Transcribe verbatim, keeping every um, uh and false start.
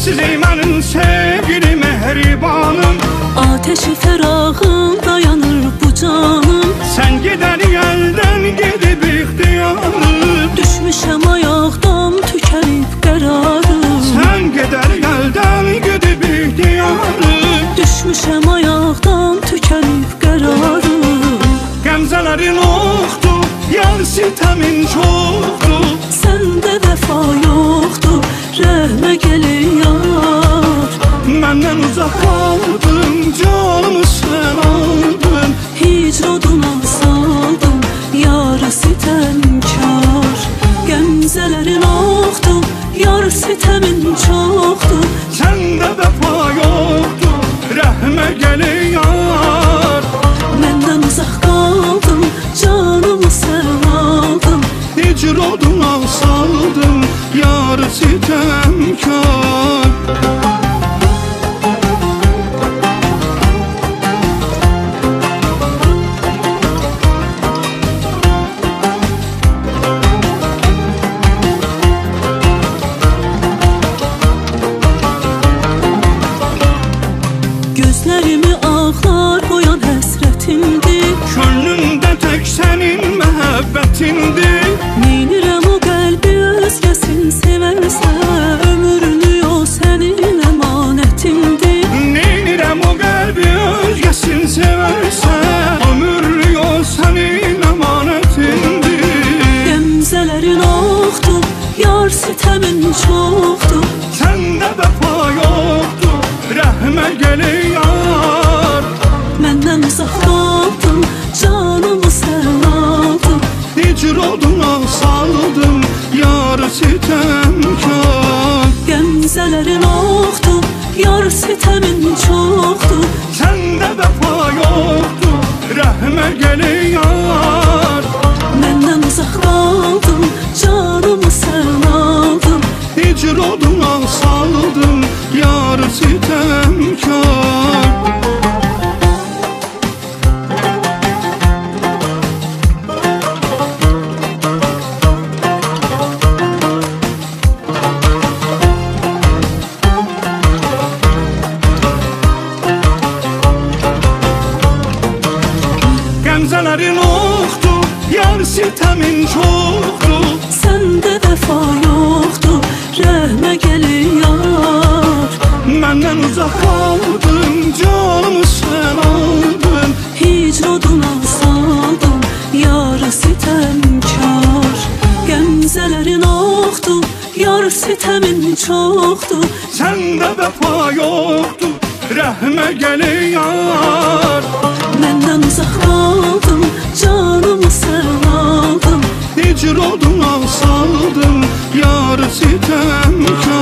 sizi mənim sevgili mehribanım. Ateşi ferahım dayanır bu canım. Sen giden elden gidip ihtiyarım. Düşmüşəm ayaqdan tükənib qərarım. Sen gider elden gidip ihtiyarım. Düşmüşəm ayaqdan tükənib qərarım. Qəmzələrin oxdur, yar sitəmin çoxdur. Səndə vəfa yoxdur, rəhmə gəlin yar. Məndən uzaq qaldın, canımı sən aldın. Hicroduna saldım, yarı sitəmkar. Qəmzələrin oxdur, yar sitəmin çoxdur. Səndə vəfa yoxdur, rəhmə gəlin yar. Məndən uzaq qaldım, canımı sən aldın. Hicroduna saldım, yar sitəmkar. Gözlərimi ağlar qoyan həsrətimdir. Könlümdə tək sənin məhəbbətindir. Neynirəm o qəlbi özgəsin sevərsə, ömrünü o sənin əmanətindir. Neynirəm o qəlbi özgəsin sevərsə, ömrlü o sənin əmanətindir. Qəmzələrin oxdur, yar sitəmin çoxdur. Səndə vəfa yoxdur, rəhmə gəlin yar. Məndən uzaq qaldım, canımı sən aldın. Hicroduna saldım, yar sitəmkar. Qəmzələrin oxdur, yar sitəmin çoxdur. Səndə vəfa yoxdur, rəhmə gəlin yar. Məndən uzaq qaldım, canımı sən aldın. Hicroduna saldım, yar sitəmkar. Qəmzələrin oxdur, yar sitəmin çoxdur. Səndə vəfa yoxdur, rəhmə gəlin yar. Məndən uzaq qaldın, canımı sən aldın. Hicroduna saldım, yarı sitəmkar. Qəmzələrin oxdur, yar sitəmin çoxdur. Səndə vəfa yoxdur, rəhmə gəlin yar. Məndən uzaq qaldım, canımı sən aldın. Hicroduna saldım, yar sitəmkar.